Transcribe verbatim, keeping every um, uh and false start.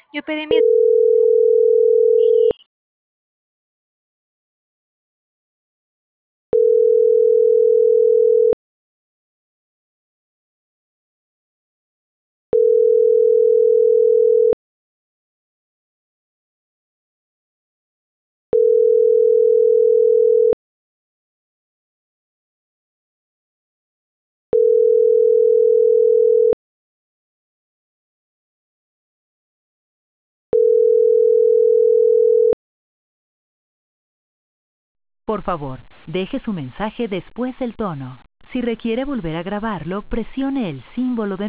Yo pedí mi... Por favor, deje su mensaje después del tono. Si requiere volver a grabarlo, presione el símbolo de